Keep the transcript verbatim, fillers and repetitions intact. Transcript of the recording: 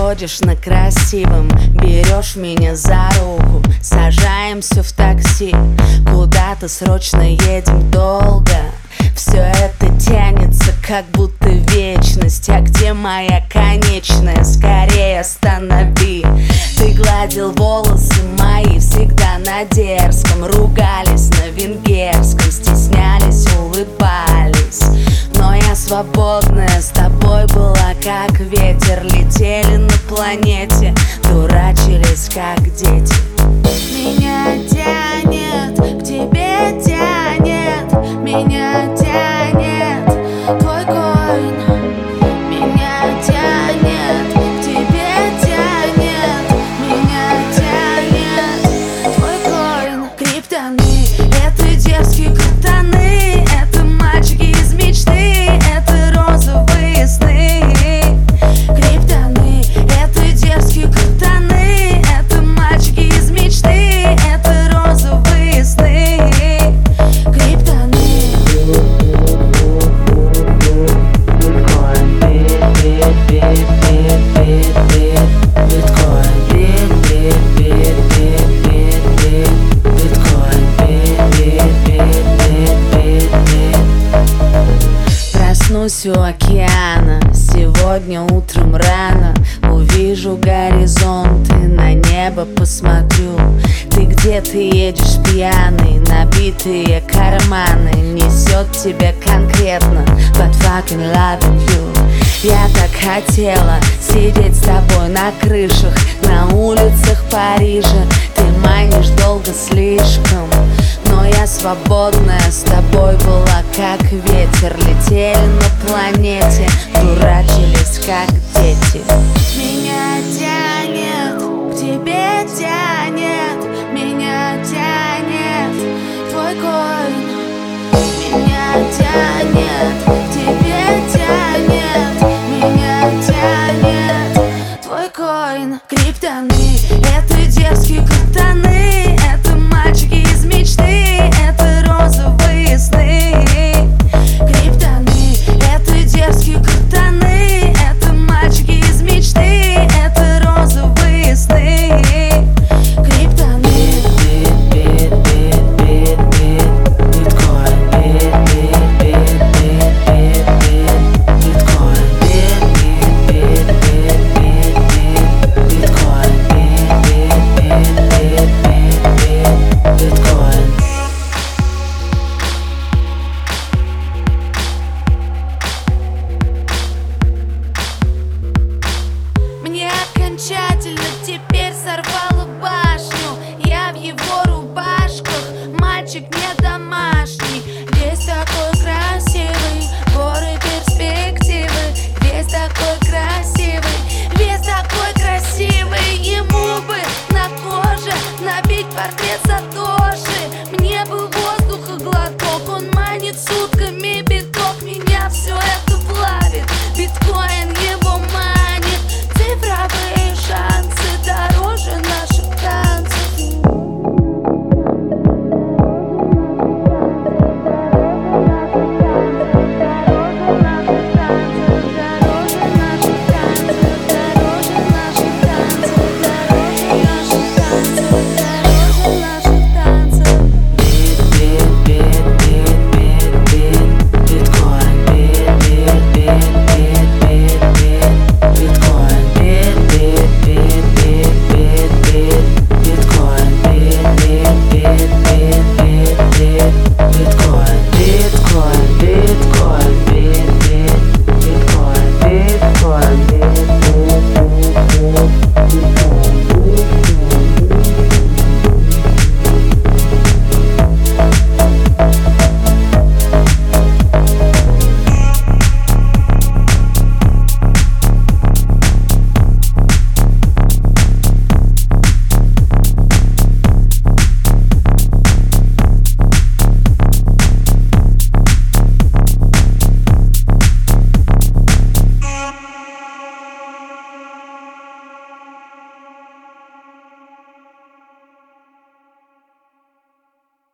Выходишь на красивом, берешь меня за руку, сажаемся в такси, куда-то срочно едем долго. Все это тянется, как будто вечность. А где моя конечная? Скорее останови. Ты гладил волосы мои всегда на дерзком, ругались на венгерском, стеснялись, улыбались. Но я свободная, с тобой была как ветер. Летели на планете, дурачились как дети. Меня тянет, к тебе тянет, меня тянет твой коин. Меня тянет, к тебе тянет, меня тянет твой коин. Криптоны, это дерзкие крутаны, это мальчики из мечты, это розовые сны. Криптоны, это дерзкие крутаны, это мальчики из мечты, это розовые сны. Криптоны. Проснусь у океана сегодня утром рано, увижу горизонт и на небо посмотрю. Ты где-то едешь пьяный, набитые карманы, несет тебя конкретно, but fucking loving you. Я так хотела сидеть с тобой на крышах, на улицах Парижа. Ты манишь долго слишком, но я свободная, с тобой была как ветер. Летели на планете, дурачились как дети. Меня тянет, к тебе тянет, меня тянет твой коин. Меня тянет, к тебе тянет.